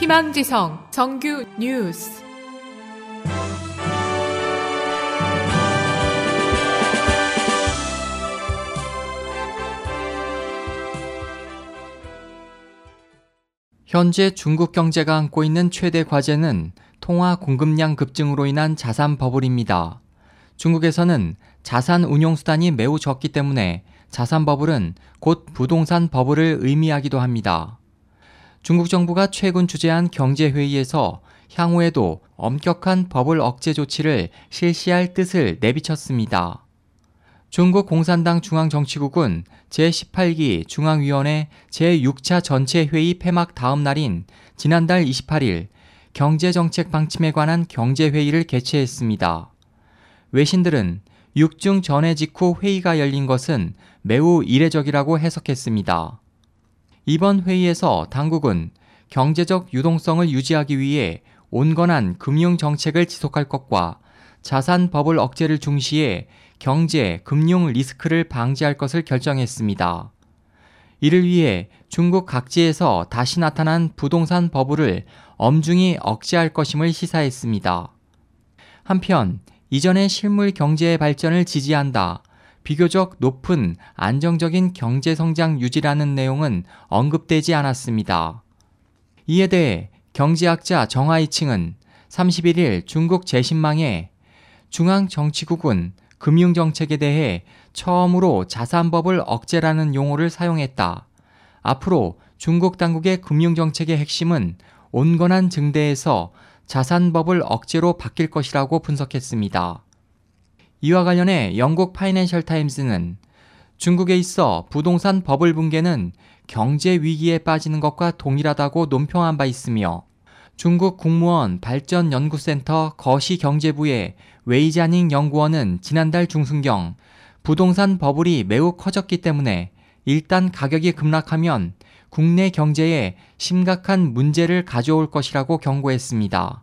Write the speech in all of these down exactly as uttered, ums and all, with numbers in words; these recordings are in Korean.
희망지성 정규 뉴스. 현재 중국 경제가 안고 있는 최대 과제는 통화 공급량 급증으로 인한 자산 버블입니다. 중국에서는 자산 운용 수단이 매우 적기 때문에 자산 버블은 곧 부동산 버블을 의미하기도 합니다. 중국 정부가 최근 주재한 경제회의에서 향후에도 엄격한 버블 억제 조치를 실시할 뜻을 내비쳤습니다. 중국 공산당 중앙정치국은 제십팔 기 중앙위원회 제육 차 전체회의 폐막 다음 날인 지난달 이십팔 일 경제정책 방침에 관한 경제회의를 개최했습니다. 외신들은 육중 전해 직후 회의가 열린 것은 매우 이례적이라고 해석했습니다. 이번 회의에서 당국은 경제적 유동성을 유지하기 위해 온건한 금융정책을 지속할 것과 자산 버블 억제를 중시해 경제, 금융 리스크를 방지할 것을 결정했습니다. 이를 위해 중국 각지에서 다시 나타난 부동산 버블을 엄중히 억제할 것임을 시사했습니다. 한편 이전의 실물 경제의 발전을 지지한다, 비교적 높은 안정적인 경제성장 유지라는 내용은 언급되지 않았습니다. 이에 대해 경제학자 정하이칭은 삼십일 일 중국 제신망에 중앙정치국은 금융정책에 대해 처음으로 자산버블 억제라는 용어를 사용했다. 앞으로 중국 당국의 금융정책의 핵심은 온건한 증대에서 자산버블 억제로 바뀔 것이라고 분석했습니다. 이와 관련해 영국 파이낸셜 타임스는 중국에 있어 부동산 버블 붕괴는 경제 위기에 빠지는 것과 동일하다고 논평한 바 있으며 중국 국무원 발전연구센터 거시경제부의 웨이자닝 연구원은 지난달 중순경 부동산 버블이 매우 커졌기 때문에 일단 가격이 급락하면 국내 경제에 심각한 문제를 가져올 것이라고 경고했습니다.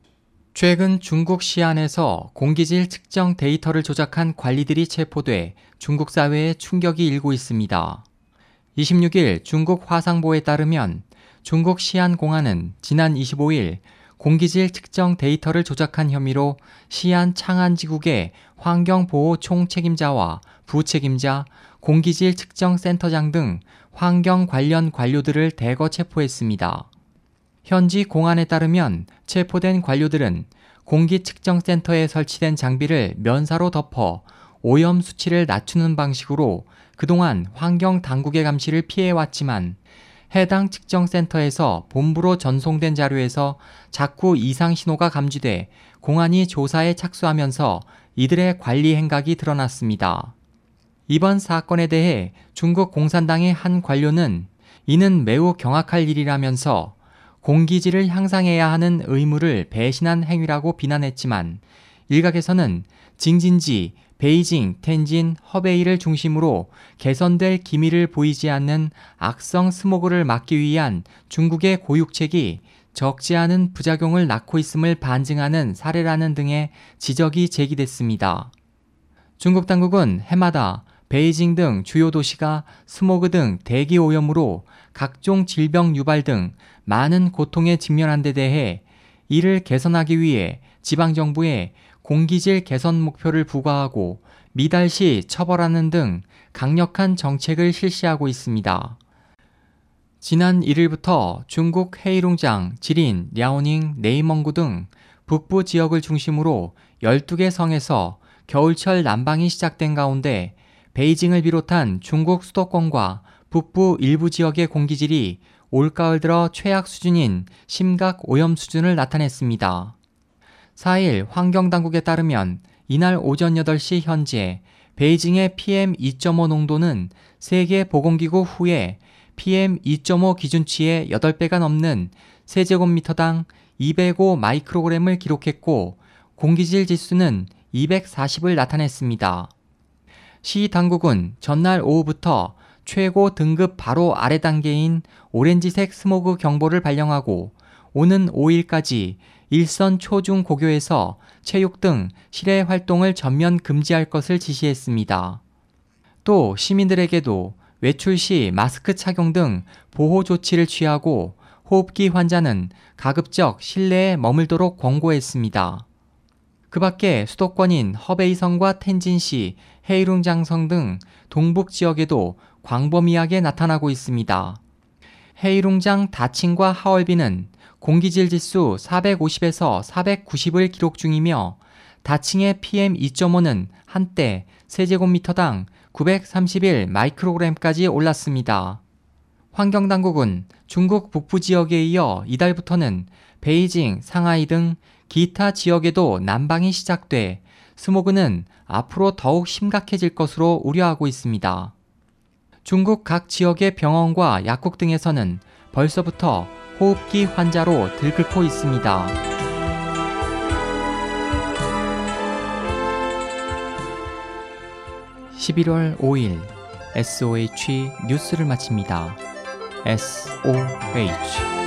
최근 중국 시안에서 공기질 측정 데이터를 조작한 관리들이 체포돼 중국 사회에 충격이 일고 있습니다. 이십육 일 중국 화상보에 따르면 중국 시안공안은 지난 이십오 일 공기질 측정 데이터를 조작한 혐의로 시안 창안지국의 환경보호 총책임자와 부책임자, 공기질 측정센터장 등 환경 관련 관료들을 대거 체포했습니다. 현지 공안에 따르면 체포된 관료들은 공기 측정센터에 설치된 장비를 면사로 덮어 오염 수치를 낮추는 방식으로 그동안 환경 당국의 감시를 피해왔지만 해당 측정센터에서 본부로 전송된 자료에서 자꾸 이상 신호가 감지돼 공안이 조사에 착수하면서 이들의 관리 행각이 드러났습니다. 이번 사건에 대해 중국 공산당의 한 관료는 이는 매우 경악할 일이라면서 공기질을 향상해야 하는 의무를 배신한 행위라고 비난했지만 일각에서는 징진지, 베이징, 텐진, 허베이를 중심으로 개선될 기미를 보이지 않는 악성 스모그를 막기 위한 중국의 고육책이 적지 않은 부작용을 낳고 있음을 반증하는 사례라는 등의 지적이 제기됐습니다. 중국 당국은 해마다 베이징 등 주요 도시가 스모그 등 대기 오염으로 각종 질병 유발 등 많은 고통에 직면한 데 대해 이를 개선하기 위해 지방정부에 공기질 개선 목표를 부과하고 미달시 처벌하는 등 강력한 정책을 실시하고 있습니다. 지난 일 일부터 중국 헤이룽장, 지린, 랴오닝, 네이멍구 등 북부 지역을 중심으로 열두 개 성에서 겨울철 난방이 시작된 가운데 베이징을 비롯한 중국 수도권과 북부 일부 지역의 공기질이 올가을 들어 최악 수준인 심각 오염 수준을 나타냈습니다. 사 일 환경당국에 따르면 이날 오전 여덟 시 현재 베이징의 피엠 이 점 오 농도는 세계보건기구 후에 피엠 이 점 오 기준치의 여덟 배가 넘는 세제곱미터당 이백오 마이크로그램을 기록했고 공기질 지수는 이백사십을 나타냈습니다. 시 당국은 전날 오후부터 최고 등급 바로 아래 단계인 오렌지색 스모그 경보를 발령하고 오는 오 일까지 일선 초중 고교에서 체육 등 실외 활동을 전면 금지할 것을 지시했습니다. 또 시민들에게도 외출 시 마스크 착용 등 보호 조치를 취하고 호흡기 환자는 가급적 실내에 머물도록 권고했습니다. 그 밖에 수도권인 허베이성과 텐진시, 헤이룽장성 등 동북 지역에도 광범위하게 나타나고 있습니다. 헤이룽장 다칭과 하얼빈은 공기질 지수 사백오십에서 사백구십을 기록 중이며 다칭의 피엠 이 점 오는 한때 세제곱미터당 구백삼십일 마이크로그램까지 올랐습니다. 환경당국은 중국 북부 지역에 이어 이달부터는 베이징, 상하이 등 기타 지역에도 난방이 시작돼 스모그는 앞으로 더욱 심각해질 것으로 우려하고 있습니다. 중국 각 지역의 병원과 약국 등에서는 벌써부터 호흡기 환자로 들끓고 있습니다. 십일월 오일 에스오에이치 뉴스를 마칩니다. 에스오에이치